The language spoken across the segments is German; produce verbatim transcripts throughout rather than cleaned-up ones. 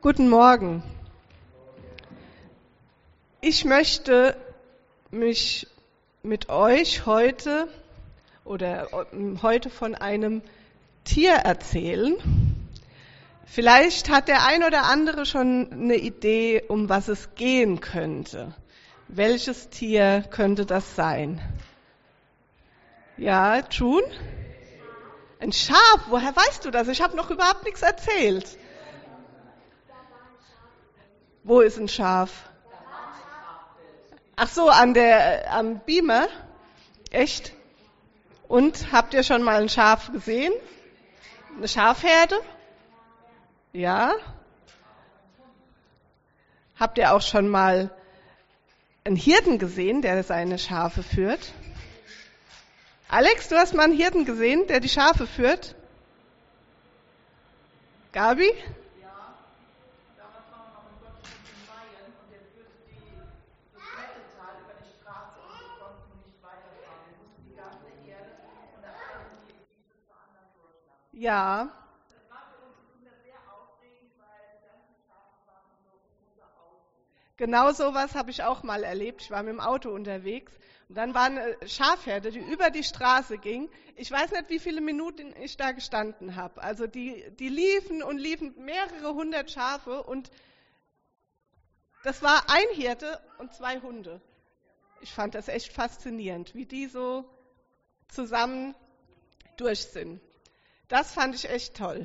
Guten Morgen. Ich möchte mich mit euch heute oder heute von einem Tier erzählen. Vielleicht hat der ein oder andere schon eine Idee, um was es gehen könnte. Welches Tier könnte das sein? Ja, June? Ein Schaf. Woher weißt du das? Ich habe noch überhaupt nichts erzählt. Wo ist ein Schaf? Ach so, an der, am Beamer? Echt? Und habt ihr schon mal ein Schaf gesehen? Eine Schafherde? Ja? Habt ihr auch schon mal einen Hirten gesehen, der seine Schafe führt? Alex, du hast mal einen Hirten gesehen, der die Schafe führt? Gabi? Ja. Genau sowas habe ich auch mal erlebt. Ich war mit dem Auto unterwegs und dann war eine Schafherde, die über die Straße ging. Ich weiß nicht, wie viele Minuten ich da gestanden habe. Also die, die liefen und liefen mehrere hundert Schafe und das war ein Hirte und zwei Hunde. Ich fand das echt faszinierend, wie die so zusammen durch sind. Das fand ich echt toll.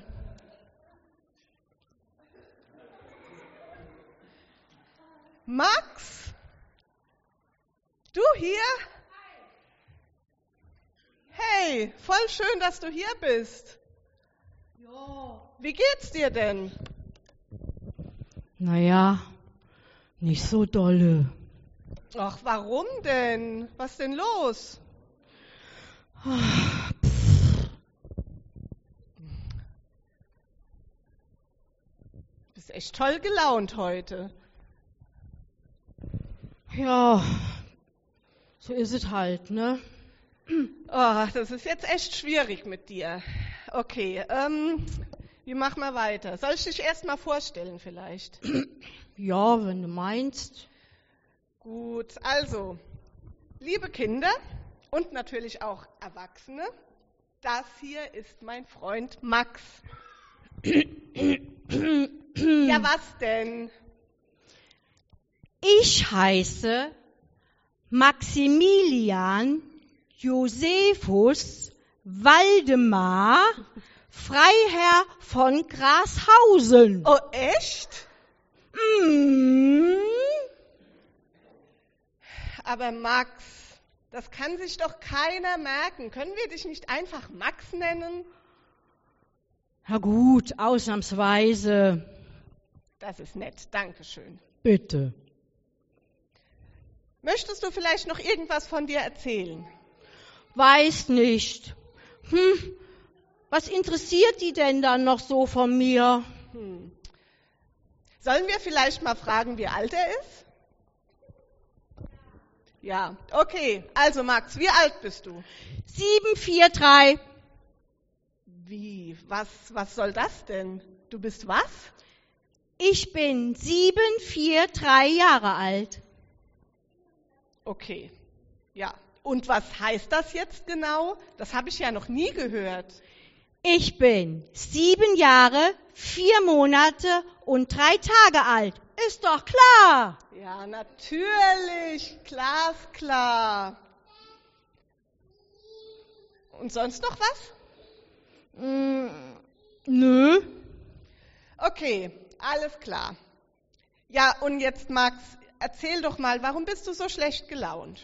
Max? Du hier? Hey, voll schön, dass du hier bist. Ja. Wie geht's dir denn? Naja, nicht so dolle. Ach, warum denn? Was ist denn los? Du bist echt toll gelaunt heute. Ja, so ist es halt, ne? Oh, das ist jetzt echt schwierig mit dir. Okay, ähm, wie machen wir weiter? Soll ich dich erst mal vorstellen vielleicht? Ja, wenn du meinst. Gut, also, liebe Kinder und natürlich auch Erwachsene, das hier ist mein Freund Max. Ja, was denn? Ich heiße Maximilian Josephus Waldemar Freiherr von Grashausen. Oh, echt? Mm. Aber Max, das kann sich doch keiner merken. Können wir dich nicht einfach Max nennen? Na gut, ausnahmsweise. Das ist nett, danke schön. Bitte. Möchtest du vielleicht noch irgendwas von dir erzählen? Weiß nicht. Hm, was interessiert die denn dann noch so von mir? Hm. Sollen wir vielleicht mal fragen, wie alt er ist? Ja, okay. Also Max, wie alt bist du? sieben vier drei. Wie? Was, was soll das denn? Du bist was? Ich bin sieben vier drei Jahre alt. Okay, ja. Und was heißt das jetzt genau? Das habe ich ja noch nie gehört. Ich bin sieben Jahre, vier Monate und drei Tage alt. Ist doch klar. Ja, natürlich. Glasklar. Und sonst noch was? Mm, nö. Okay, alles klar. Ja, und jetzt Max, erzähl doch mal, warum bist du so schlecht gelaunt?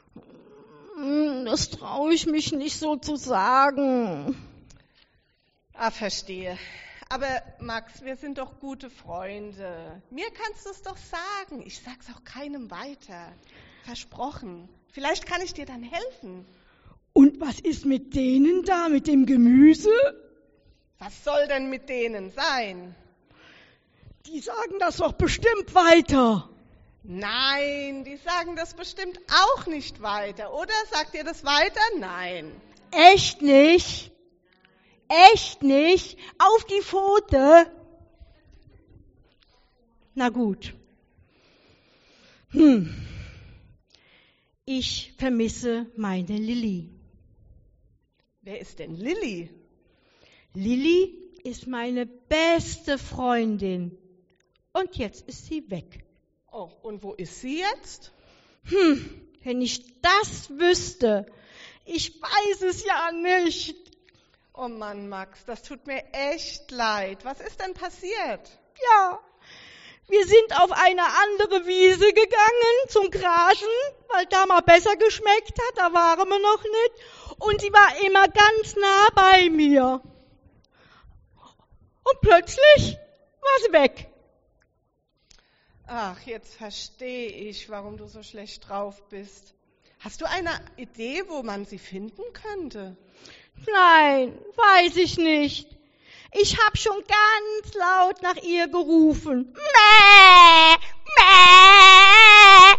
Das traue ich mich nicht so zu sagen. Ah, verstehe. Aber Max, wir sind doch gute Freunde. Mir kannst du es doch sagen. Ich sag's auch keinem weiter. Versprochen. Vielleicht kann ich dir dann helfen. Und was ist mit denen da, mit dem Gemüse? Was soll denn mit denen sein? Die sagen das doch bestimmt weiter. Nein, die sagen das bestimmt auch nicht weiter. Oder sagt ihr das weiter? Nein. Echt nicht? Echt nicht? Auf die Pfote? Na gut. Hm. Ich vermisse meine Lilly. Wer ist denn Lilly? Lilly ist meine beste Freundin. Und jetzt ist sie weg. Oh, und wo ist sie jetzt? Hm, wenn ich das wüsste. Ich weiß es ja nicht. Oh Mann, Max, das tut mir echt leid. Was ist denn passiert? Ja, wir sind auf eine andere Wiese gegangen zum Grasen, weil da mal besser geschmeckt hat, da waren wir noch nicht. Und sie war immer ganz nah bei mir. Und plötzlich war sie weg. Ach, jetzt verstehe ich, warum du so schlecht drauf bist. Hast du eine Idee, wo man sie finden könnte? Nein, weiß ich nicht. Ich habe schon ganz laut nach ihr gerufen. Mäh, mäh.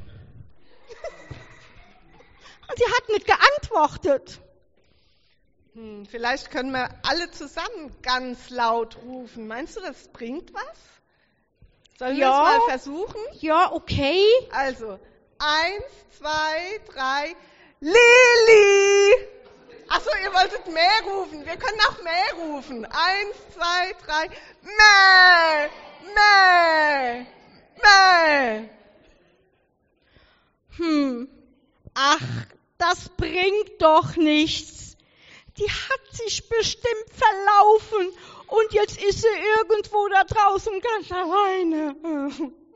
Und sie hat nicht geantwortet. Hm, vielleicht können wir alle zusammen ganz laut rufen. Meinst du, das bringt was? Sollen wir Ja. es mal versuchen? Ja, okay. Also, eins, zwei, drei, Lilly! Achso, ihr wolltet mehr rufen. Wir können auch mehr rufen. Eins, zwei, drei, Mäh, Mäh, Mäh. Hm, ach, das bringt doch nichts. Die hat sich bestimmt verlaufen und jetzt ist sie irgendwo da draußen ganz alleine.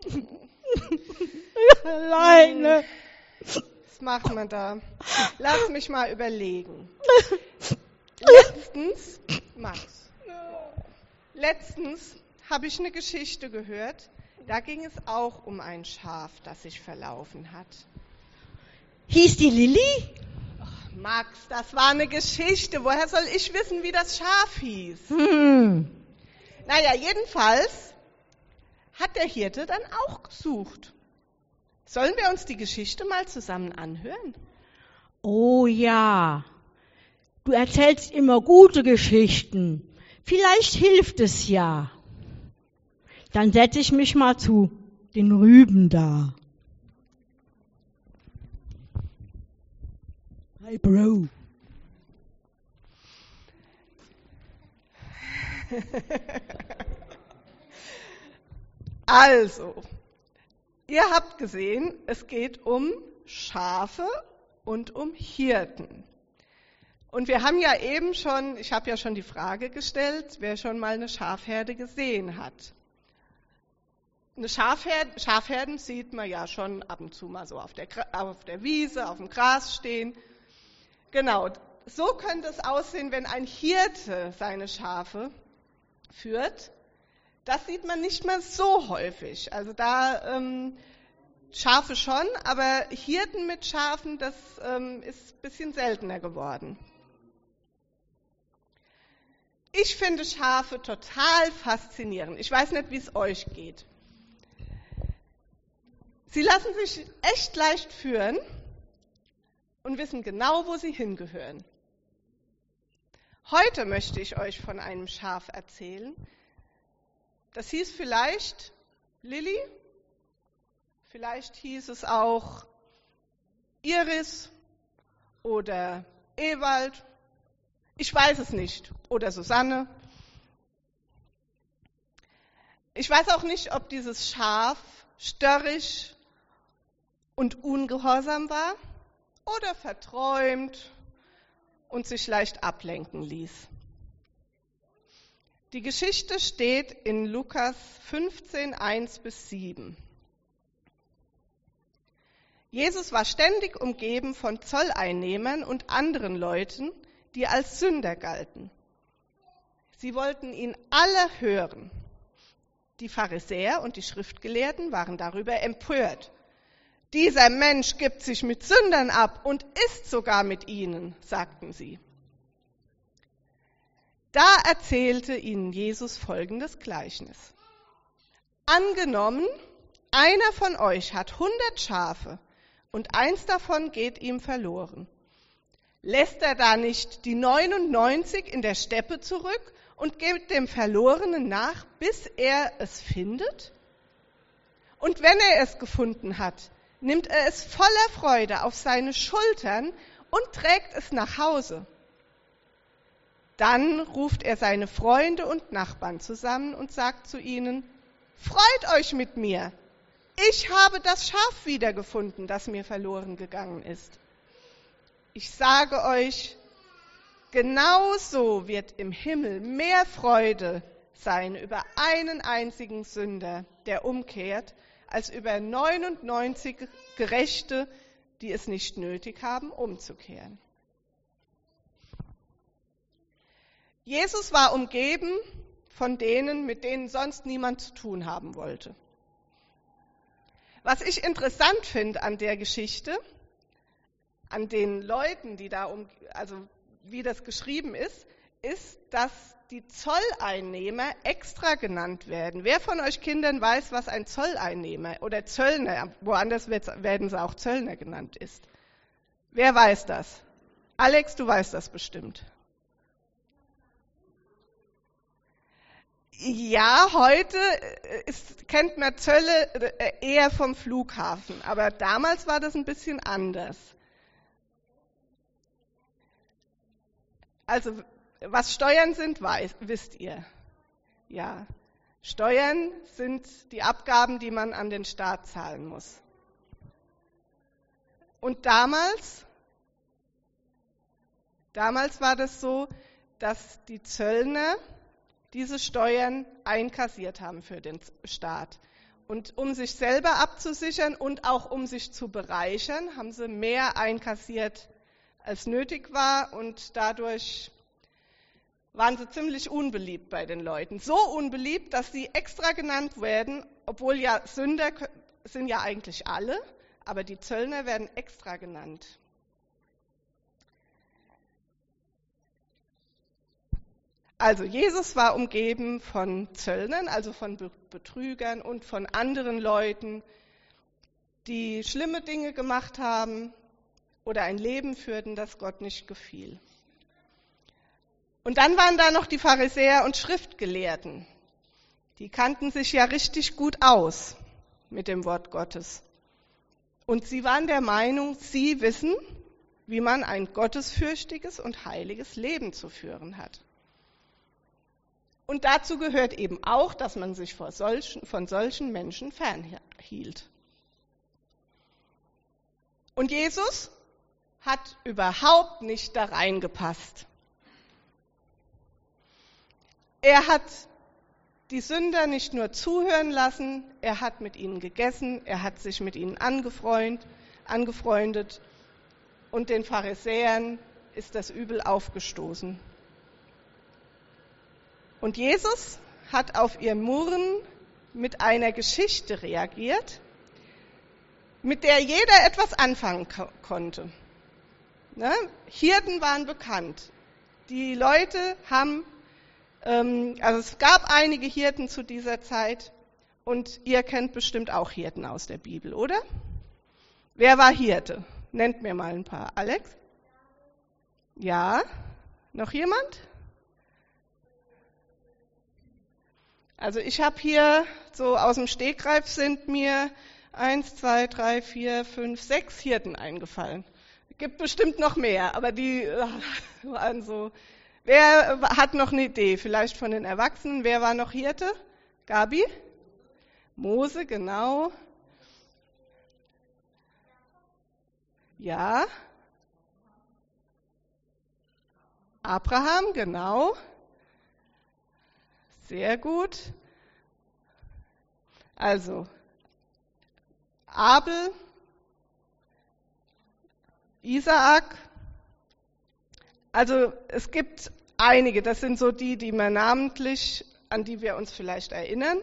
Alleine. Was machen wir da? Lass mich mal überlegen. Letztens, Max, letztens habe ich eine Geschichte gehört. Da ging es auch um ein Schaf, das sich verlaufen hat. Hieß die Lilly? Max, das war eine Geschichte. Woher soll ich wissen, wie das Schaf hieß? Hm. Naja, jedenfalls hat der Hirte dann auch gesucht. Sollen wir uns die Geschichte mal zusammen anhören? Oh ja, du erzählst immer gute Geschichten. Vielleicht hilft es ja. Dann setze ich mich mal zu den Rüben da. Hi, Bro. Also, ihr habt gesehen, es geht um Schafe und um Hirten. Und wir haben ja eben schon, ich habe ja schon die Frage gestellt, wer schon mal eine Schafherde gesehen hat. Eine Schafherde, Schafherden sieht man ja schon ab und zu mal so auf der, auf der Wiese, auf dem Gras stehen. Genau, so könnte es aussehen, wenn ein Hirte seine Schafe führt. Das sieht man nicht mehr so häufig. Also da ähm, Schafe schon, aber Hirten mit Schafen, das ähm, ist ein bisschen seltener geworden. Ich finde Schafe total faszinierend. Ich weiß nicht, wie es euch geht. Sie lassen sich echt leicht führen und wissen genau, wo sie hingehören. Heute möchte ich euch von einem Schaf erzählen. Das hieß vielleicht Lilly, vielleicht hieß es auch Iris oder Ewald, ich weiß es nicht, oder Susanne. Ich weiß auch nicht, ob dieses Schaf störrisch und ungehorsam war oder verträumt und sich leicht ablenken ließ. Die Geschichte steht in Lukas fünfzehn, eins bis sieben. Jesus war ständig umgeben von Zolleinnehmern und anderen Leuten, die als Sünder galten. Sie wollten ihn alle hören. Die Pharisäer und die Schriftgelehrten waren darüber empört. Dieser Mensch gibt sich mit Sündern ab und isst sogar mit ihnen, sagten sie. Da erzählte ihnen Jesus folgendes Gleichnis. Angenommen, einer von euch hat hundert Schafe und eins davon geht ihm verloren. Lässt er da nicht die neunundneunzig in der Steppe zurück und geht dem Verlorenen nach, bis er es findet? Und wenn er es gefunden hat, nimmt er es voller Freude auf seine Schultern und trägt es nach Hause. Dann ruft er seine Freunde und Nachbarn zusammen und sagt zu ihnen: Freut euch mit mir! Ich habe das Schaf wiedergefunden, das mir verloren gegangen ist. Ich sage euch, genauso wird im Himmel mehr Freude sein über einen einzigen Sünder, der umkehrt, als über neunundneunzig Gerechte, die es nicht nötig haben, umzukehren. Jesus war umgeben von denen, mit denen sonst niemand zu tun haben wollte. Was ich interessant finde an der Geschichte, an den Leuten, die da um, also wie das geschrieben ist, ist, dass die Zolleinnehmer extra genannt werden. Wer von euch Kindern weiß, was ein Zolleinnehmer oder Zöllner, woanders werden sie auch Zöllner genannt, ist? Wer weiß das? Alex, du weißt das bestimmt. Ja, heute ist, kennt man Zölle eher vom Flughafen, aber damals war das ein bisschen anders. Also, was Steuern sind, weiß, wisst ihr. Ja, Steuern sind die Abgaben, die man an den Staat zahlen muss. Und damals, damals war das so, dass die Zöllner diese Steuern einkassiert haben für den Staat. Und um sich selber abzusichern und auch um sich zu bereichern, haben sie mehr einkassiert, als nötig war. Und dadurch waren sie ziemlich unbeliebt bei den Leuten. So unbeliebt, dass sie extra genannt werden, obwohl ja Sünder sind ja eigentlich alle, aber die Zöllner werden extra genannt. Also Jesus war umgeben von Zöllnern, also von Betrügern und von anderen Leuten, die schlimme Dinge gemacht haben oder ein Leben führten, das Gott nicht gefiel. Und dann waren da noch die Pharisäer und Schriftgelehrten. Die kannten sich ja richtig gut aus mit dem Wort Gottes. Und sie waren der Meinung, sie wissen, wie man ein gottesfürchtiges und heiliges Leben zu führen hat. Und dazu gehört eben auch, dass man sich vor solchen, von solchen Menschen fernhielt. Und Jesus hat überhaupt nicht da reingepasst. Er hat die Sünder nicht nur zuhören lassen, er hat mit ihnen gegessen, er hat sich mit ihnen angefreundet, angefreundet und den Pharisäern ist das Übel aufgestoßen. Und Jesus hat auf ihr Murren mit einer Geschichte reagiert, mit der jeder etwas anfangen ko- konnte. Ne? Hirten waren bekannt. Die Leute haben, ähm, also es gab einige Hirten zu dieser Zeit und ihr kennt bestimmt auch Hirten aus der Bibel, oder? Wer war Hirte? Nennt mir mal ein paar. Alex? Ja? Noch jemand? Also ich habe hier, so aus dem Stegreif sind mir eins, zwei, drei, vier, fünf, sechs Hirten eingefallen. Es gibt bestimmt noch mehr, aber die äh, waren so. Wer hat noch eine Idee? Vielleicht von den Erwachsenen. Wer war noch Hirte? Gabi? Mose, genau. Ja. Abraham, genau. Sehr gut. Also, Abel, Isaak. Also, es gibt einige, das sind so die, die man namentlich, an die wir uns vielleicht erinnern.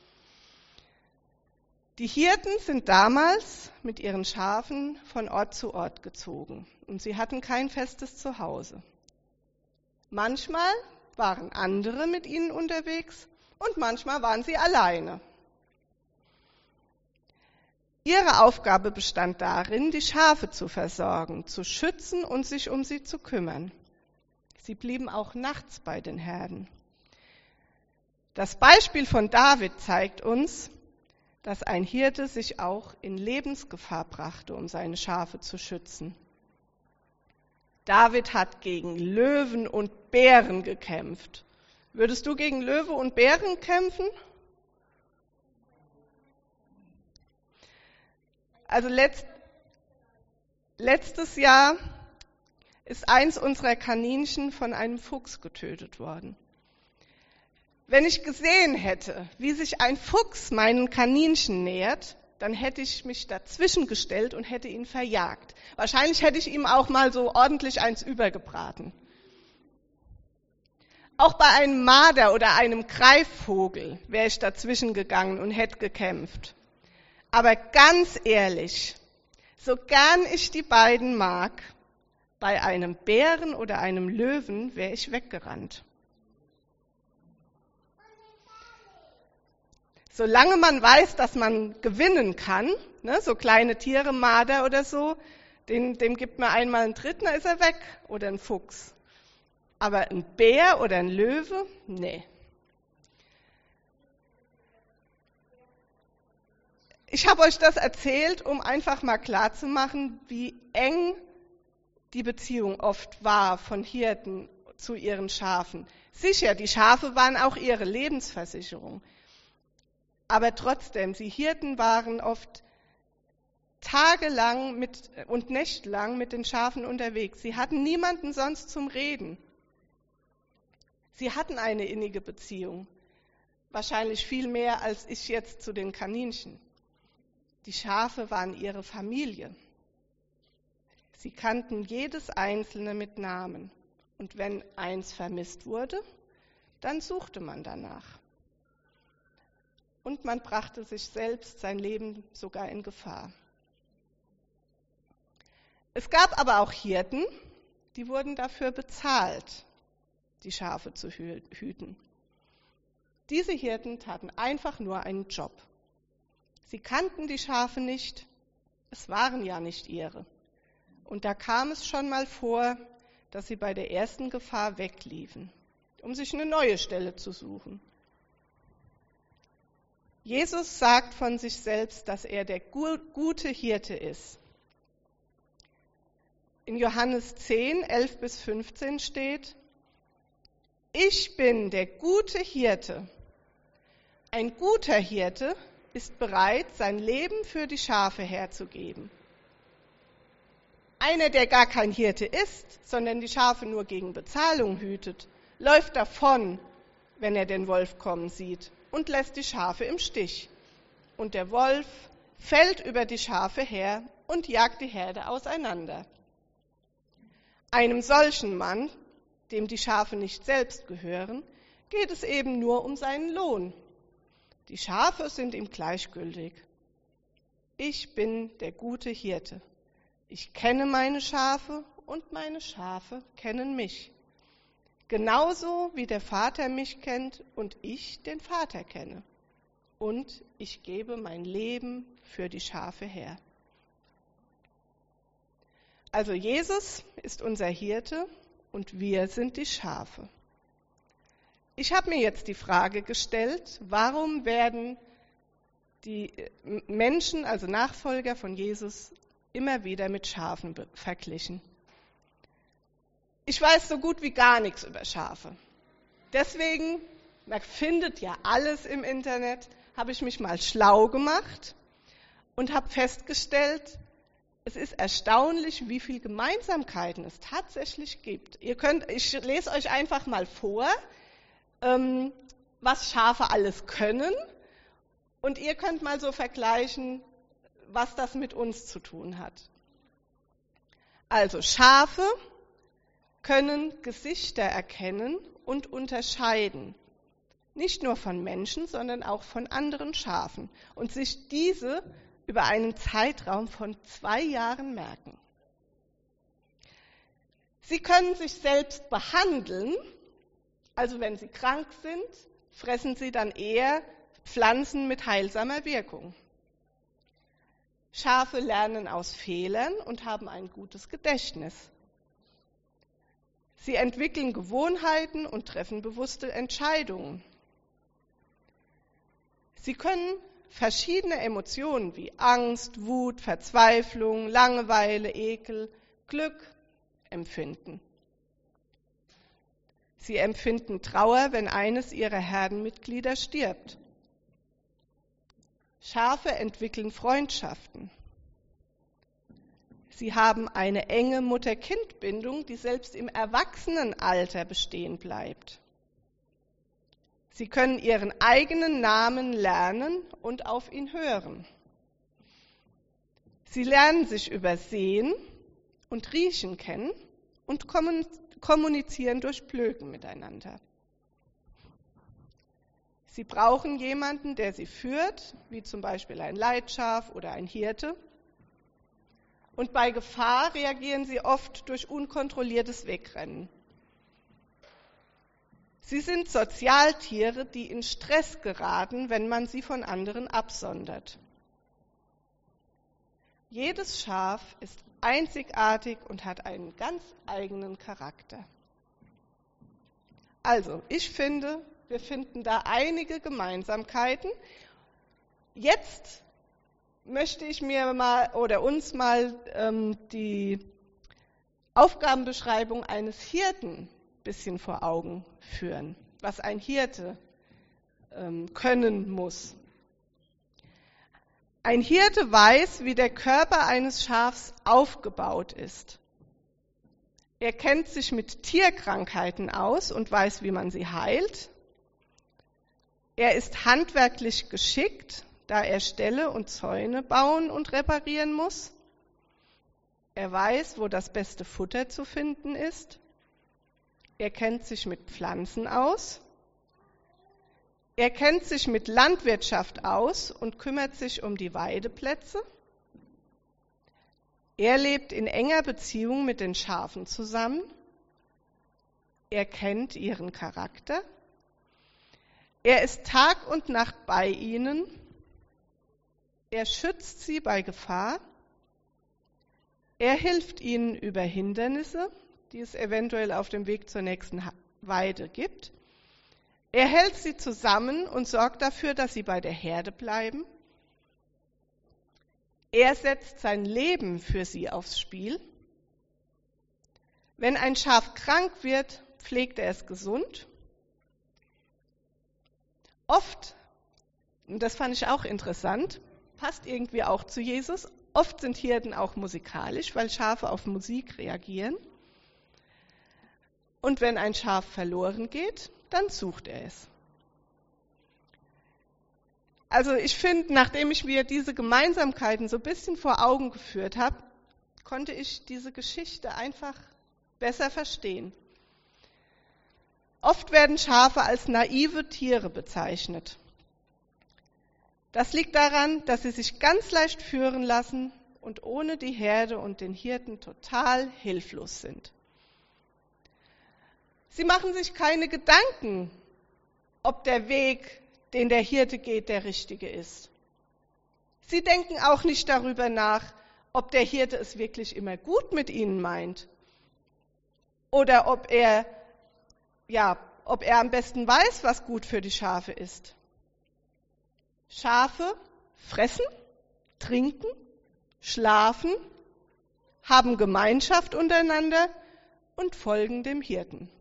Die Hirten sind damals mit ihren Schafen von Ort zu Ort gezogen und sie hatten kein festes Zuhause. Manchmal waren andere mit ihnen unterwegs und manchmal waren sie alleine. Ihre Aufgabe bestand darin, die Schafe zu versorgen, zu schützen und sich um sie zu kümmern. Sie blieben auch nachts bei den Herden. Das Beispiel von David zeigt uns, dass ein Hirte sich auch in Lebensgefahr brachte, um seine Schafe zu schützen. David hat gegen Löwen und Bären gekämpft. Würdest du gegen Löwe und Bären kämpfen? Also letzt, letztes Jahr ist eins unserer Kaninchen von einem Fuchs getötet worden. Wenn ich gesehen hätte, wie sich ein Fuchs meinen Kaninchen nähert, dann hätte ich mich dazwischen gestellt und hätte ihn verjagt. Wahrscheinlich hätte ich ihm auch mal so ordentlich eins übergebraten. Auch bei einem Marder oder einem Greifvogel wäre ich dazwischen gegangen und hätte gekämpft. Aber ganz ehrlich, so gern ich die beiden mag, bei einem Bären oder einem Löwen wäre ich weggerannt. Solange man weiß, dass man gewinnen kann, ne, so kleine Tiere, Marder oder so, dem, dem gibt man einmal einen Tritt, dann ist er weg, oder ein Fuchs. Aber ein Bär oder ein Löwe, nee. Ich habe euch das erzählt, um einfach mal klarzumachen, wie eng die Beziehung oft war von Hirten zu ihren Schafen. Sicher, die Schafe waren auch ihre Lebensversicherung. Aber trotzdem, die Hirten waren oft tagelang mit, und nächtelang mit den Schafen unterwegs. Sie hatten niemanden sonst zum Reden. Sie hatten eine innige Beziehung. Wahrscheinlich viel mehr als ich jetzt zu den Kaninchen. Die Schafe waren ihre Familie. Sie kannten jedes einzelne mit Namen. Und wenn eins vermisst wurde, dann suchte man danach. Und man brachte sich selbst sein Leben sogar in Gefahr. Es gab aber auch Hirten, die wurden dafür bezahlt, die Schafe zu hüten. Diese Hirten taten einfach nur einen Job. Sie kannten die Schafe nicht, es waren ja nicht ihre. Und da kam es schon mal vor, dass sie bei der ersten Gefahr wegliefen, um sich eine neue Stelle zu suchen. Jesus sagt von sich selbst, dass er der gute Hirte ist. In Johannes zehn, elf bis fünfzehn steht: Ich bin der gute Hirte. Ein guter Hirte ist bereit, sein Leben für die Schafe herzugeben. Einer, der gar kein Hirte ist, sondern die Schafe nur gegen Bezahlung hütet, läuft davon, wenn er den Wolf kommen sieht, und lässt die Schafe im Stich. Und der Wolf fällt über die Schafe her und jagt die Herde auseinander. Einem solchen Mann, dem die Schafe nicht selbst gehören, geht es eben nur um seinen Lohn. Die Schafe sind ihm gleichgültig. Ich bin der gute Hirte. Ich kenne meine Schafe und meine Schafe kennen mich. Genauso wie der Vater mich kennt und ich den Vater kenne. Und ich gebe mein Leben für die Schafe her. Also Jesus ist unser Hirte und wir sind die Schafe. Ich habe mir jetzt die Frage gestellt, warum werden die Menschen, also Nachfolger von Jesus, immer wieder mit Schafen verglichen? Ich weiß so gut wie gar nichts über Schafe. Deswegen, man findet ja alles im Internet, habe ich mich mal schlau gemacht und habe festgestellt, es ist erstaunlich, wie viele Gemeinsamkeiten es tatsächlich gibt. Ihr könnt, ich lese euch einfach mal vor, ähm, was Schafe alles können, und ihr könnt mal so vergleichen, was das mit uns zu tun hat. Also Schafe können Gesichter erkennen und unterscheiden. Nicht nur von Menschen, sondern auch von anderen Schafen. Und sich diese über einen Zeitraum von zwei Jahren merken. Sie können sich selbst behandeln, also wenn sie krank sind, fressen sie dann eher Pflanzen mit heilsamer Wirkung. Schafe lernen aus Fehlern und haben ein gutes Gedächtnis. Sie entwickeln Gewohnheiten und treffen bewusste Entscheidungen. Sie können verschiedene Emotionen wie Angst, Wut, Verzweiflung, Langeweile, Ekel, Glück empfinden. Sie empfinden Trauer, wenn eines ihrer Herdenmitglieder stirbt. Schafe entwickeln Freundschaften. Sie haben eine enge Mutter-Kind-Bindung, die selbst im Erwachsenenalter bestehen bleibt. Sie können ihren eigenen Namen lernen und auf ihn hören. Sie lernen sich über Sehen und Riechen kennen und kommunizieren durch Blöken miteinander. Sie brauchen jemanden, der sie führt, wie zum Beispiel ein Leitschaf oder ein Hirte. Und bei Gefahr reagieren sie oft durch unkontrolliertes Wegrennen. Sie sind Sozialtiere, die in Stress geraten, wenn man sie von anderen absondert. Jedes Schaf ist einzigartig und hat einen ganz eigenen Charakter. Also, ich finde, wir finden da einige Gemeinsamkeiten. Jetzt möchte ich mir mal oder uns mal ähm, die Aufgabenbeschreibung eines Hirten ein bisschen vor Augen führen, was ein Hirte ähm, können muss. Ein Hirte weiß, wie der Körper eines Schafs aufgebaut ist. Er kennt sich mit Tierkrankheiten aus und weiß, wie man sie heilt. Er ist handwerklich geschickt, da er Ställe und Zäune bauen und reparieren muss. Er weiß, wo das beste Futter zu finden ist. Er kennt sich mit Pflanzen aus. Er kennt sich mit Landwirtschaft aus und kümmert sich um die Weideplätze. Er lebt in enger Beziehung mit den Schafen zusammen. Er kennt ihren Charakter. Er ist Tag und Nacht bei ihnen. Er schützt sie bei Gefahr. Er hilft ihnen über Hindernisse, die es eventuell auf dem Weg zur nächsten Weide gibt. Er hält sie zusammen und sorgt dafür, dass sie bei der Herde bleiben. Er setzt sein Leben für sie aufs Spiel. Wenn ein Schaf krank wird, pflegt er es gesund. Oft, und das fand ich auch interessant, passt irgendwie auch zu Jesus, oft sind Hirten auch musikalisch, weil Schafe auf Musik reagieren. Und wenn ein Schaf verloren geht, dann sucht er es. Also ich finde, nachdem ich mir diese Gemeinsamkeiten so ein bisschen vor Augen geführt habe, konnte ich diese Geschichte einfach besser verstehen. Oft werden Schafe als naive Tiere bezeichnet. Das liegt daran, dass sie sich ganz leicht führen lassen und ohne die Herde und den Hirten total hilflos sind. Sie machen sich keine Gedanken, ob der Weg, den der Hirte geht, der richtige ist. Sie denken auch nicht darüber nach, ob der Hirte es wirklich immer gut mit ihnen meint oder ob er, ja, ob er am besten weiß, was gut für die Schafe ist. Schafe fressen, trinken, schlafen, haben Gemeinschaft untereinander und folgen dem Hirten.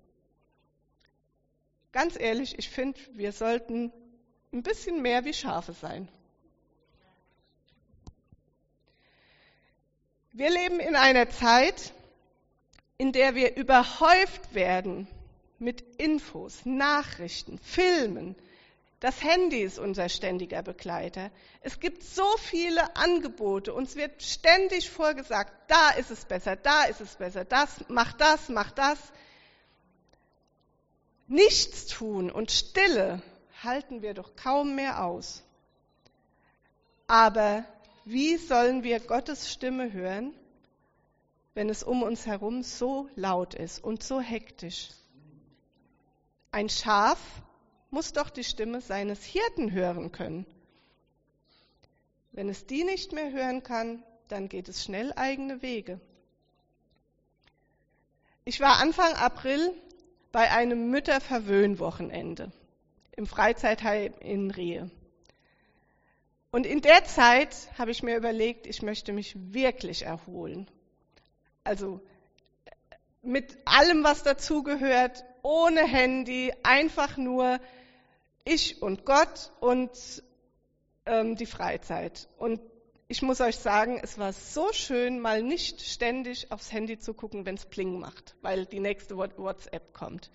Ganz ehrlich, ich finde, wir sollten ein bisschen mehr wie Schafe sein. Wir leben in einer Zeit, in der wir überhäuft werden mit Infos, Nachrichten, Filmen. Das Handy ist unser ständiger Begleiter. Es gibt so viele Angebote. Uns wird ständig vorgesagt, da ist es besser, da ist es besser, das, mach das, mach das. Nichtstun und Stille halten wir doch kaum mehr aus. Aber wie sollen wir Gottes Stimme hören, wenn es um uns herum so laut ist und so hektisch? Ein Schaf muss doch die Stimme seines Hirten hören können. Wenn es die nicht mehr hören kann, dann geht es schnell eigene Wege. Ich war Anfang April bei einem Mütterverwöhnwochenende im Freizeitheim in Rehe. Und in der Zeit habe ich mir überlegt, ich möchte mich wirklich erholen. Also mit allem, was dazugehört, ohne Handy, einfach nur ich und Gott und ähm, die Freizeit. Und ich muss euch sagen, es war so schön, mal nicht ständig aufs Handy zu gucken, wenn es Pling macht, weil die nächste WhatsApp kommt.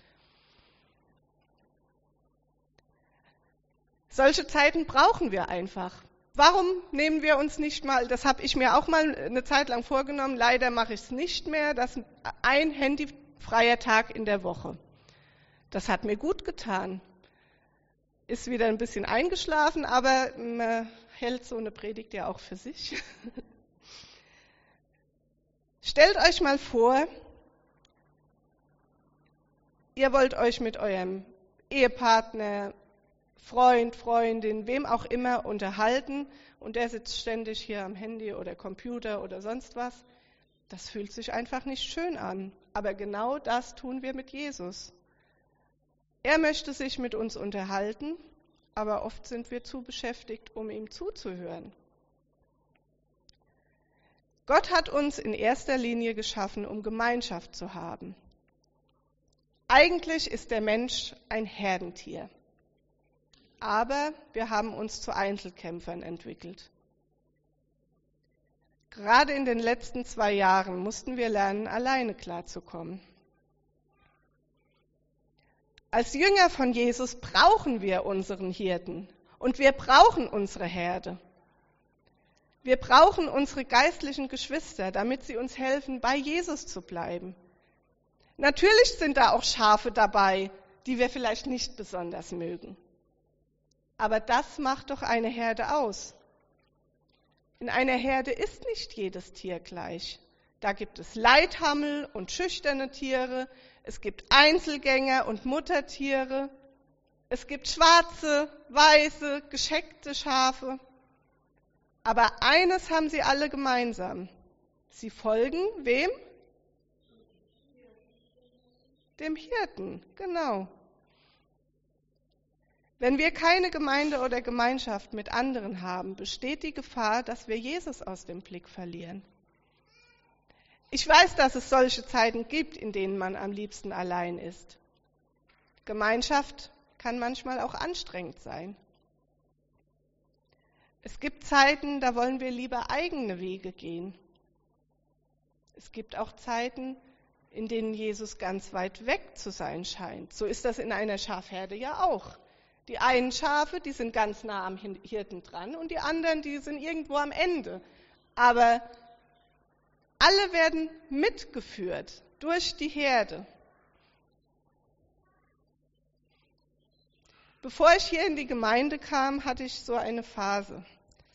Solche Zeiten brauchen wir einfach. Warum nehmen wir uns nicht mal, das habe ich mir auch mal eine Zeit lang vorgenommen, leider mache ich es nicht mehr, das ein handyfreier Tag in der Woche. Das hat mir gut getan. Ist wieder ein bisschen eingeschlafen, aber man hält so eine Predigt ja auch für sich. Stellt euch mal vor, ihr wollt euch mit eurem Ehepartner, Freund, Freundin, wem auch immer unterhalten und der sitzt ständig hier am Handy oder Computer oder sonst was. Das fühlt sich einfach nicht schön an. Aber genau das tun wir mit Jesus. Er möchte sich mit uns unterhalten, aber oft sind wir zu beschäftigt, um ihm zuzuhören. Gott hat uns in erster Linie geschaffen, um Gemeinschaft zu haben. Eigentlich ist der Mensch ein Herdentier. Aber wir haben uns zu Einzelkämpfern entwickelt. Gerade in den letzten zwei Jahren mussten wir lernen, alleine klarzukommen. Als Jünger von Jesus brauchen wir unseren Hirten und wir brauchen unsere Herde. Wir brauchen unsere geistlichen Geschwister, damit sie uns helfen, bei Jesus zu bleiben. Natürlich sind da auch Schafe dabei, die wir vielleicht nicht besonders mögen. Aber das macht doch eine Herde aus. In einer Herde ist nicht jedes Tier gleich. Da gibt es Leithammel und schüchterne Tiere, es gibt Einzelgänger und Muttertiere, es gibt schwarze, weiße, gescheckte Schafe. Aber eines haben sie alle gemeinsam. Sie folgen wem? Dem Hirten, genau. Wenn wir keine Gemeinde oder Gemeinschaft mit anderen haben, besteht die Gefahr, dass wir Jesus aus dem Blick verlieren. Ich weiß, dass es solche Zeiten gibt, in denen man am liebsten allein ist. Gemeinschaft kann manchmal auch anstrengend sein. Es gibt Zeiten, da wollen wir lieber eigene Wege gehen. Es gibt auch Zeiten, in denen Jesus ganz weit weg zu sein scheint. So ist das in einer Schafherde ja auch. Die einen Schafe, die sind ganz nah am Hirten dran und die anderen, die sind irgendwo am Ende. Aber alle werden mitgeführt durch die Herde. Bevor ich hier in die Gemeinde kam, hatte ich so eine Phase,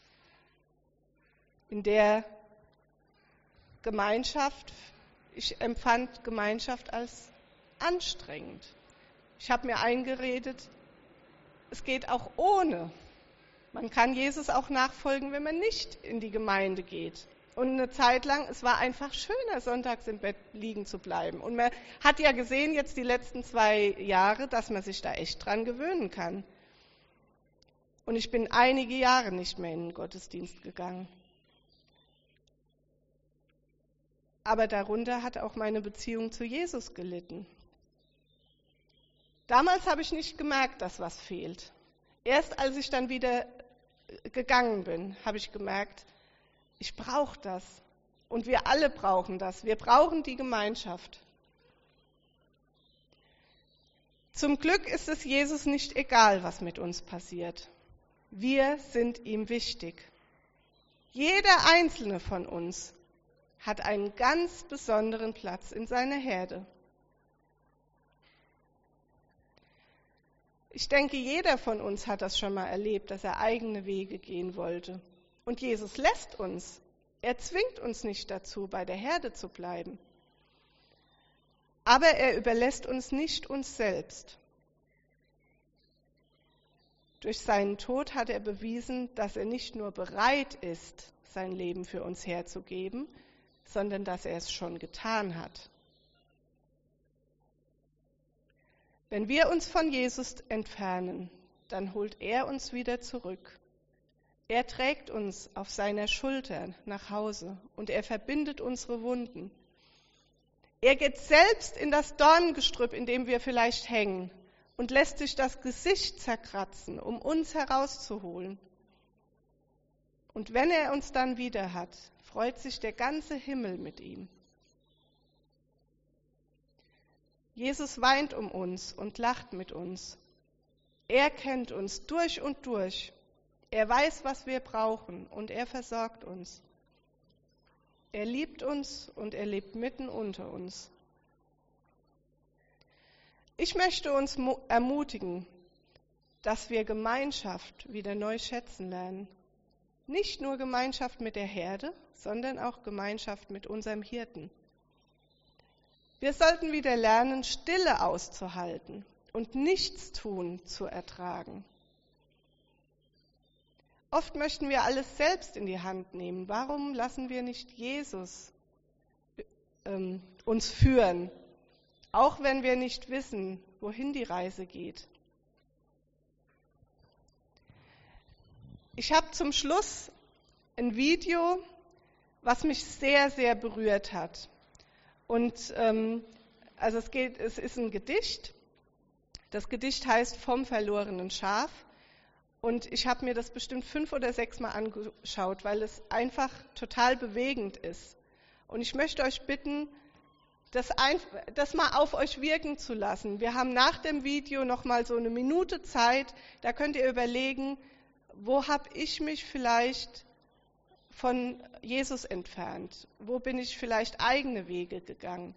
in der Gemeinschaft, ich empfand Gemeinschaft als anstrengend. Ich habe mir eingeredet, es geht auch ohne. Man kann Jesus auch nachfolgen, wenn man nicht in die Gemeinde geht. Und eine Zeit lang, es war einfach schöner, sonntags im Bett liegen zu bleiben. Und man hat ja gesehen, jetzt die letzten zwei Jahre, dass man sich da echt dran gewöhnen kann. Und ich bin einige Jahre nicht mehr in den Gottesdienst gegangen. Aber darunter hat auch meine Beziehung zu Jesus gelitten. Damals habe ich nicht gemerkt, dass was fehlt. Erst als ich dann wieder gegangen bin, habe ich gemerkt, ich brauche das. Und wir alle brauchen das. Wir brauchen die Gemeinschaft. Zum Glück ist es Jesus nicht egal, was mit uns passiert. Wir sind ihm wichtig. Jeder einzelne von uns hat einen ganz besonderen Platz in seiner Herde. Ich denke, jeder von uns hat das schon mal erlebt, dass er eigene Wege gehen wollte. Und Jesus lässt uns. Er zwingt uns nicht dazu, bei der Herde zu bleiben. Aber er überlässt uns nicht uns selbst. Durch seinen Tod hat er bewiesen, dass er nicht nur bereit ist, sein Leben für uns herzugeben, sondern dass er es schon getan hat. Wenn wir uns von Jesus entfernen, dann holt er uns wieder zurück. Er trägt uns auf seiner Schulter nach Hause und er verbindet unsere Wunden. Er geht selbst in das Dornengestrüpp, in dem wir vielleicht hängen, und lässt sich das Gesicht zerkratzen, um uns herauszuholen. Und wenn er uns dann wieder hat, freut sich der ganze Himmel mit ihm. Jesus weint um uns und lacht mit uns. Er kennt uns durch und durch. Er weiß, was wir brauchen, und er versorgt uns. Er liebt uns und er lebt mitten unter uns. Ich möchte uns ermutigen, dass wir Gemeinschaft wieder neu schätzen lernen. Nicht nur Gemeinschaft mit der Herde, sondern auch Gemeinschaft mit unserem Hirten. Wir sollten wieder lernen, Stille auszuhalten und Nichtstun zu ertragen. Oft möchten wir alles selbst in die Hand nehmen. Warum lassen wir nicht Jesus ähm, uns führen, auch wenn wir nicht wissen, wohin die Reise geht? Ich habe zum Schluss ein Video, was mich sehr, sehr berührt hat. Und ähm, also es geht, es ist ein Gedicht. Das Gedicht heißt Vom verlorenen Schaf. Und ich habe mir das bestimmt fünf oder sechs Mal angeschaut, weil es einfach total bewegend ist. Und ich möchte euch bitten, das, ein, das mal auf euch wirken zu lassen. Wir haben nach dem Video noch mal so eine Minute Zeit. Da könnt ihr überlegen, wo habe ich mich vielleicht von Jesus entfernt? Wo bin ich vielleicht eigene Wege gegangen?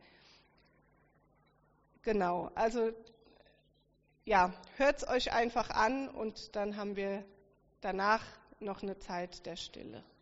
Genau, also ja, hört es euch einfach an und dann haben wir danach noch eine Zeit der Stille.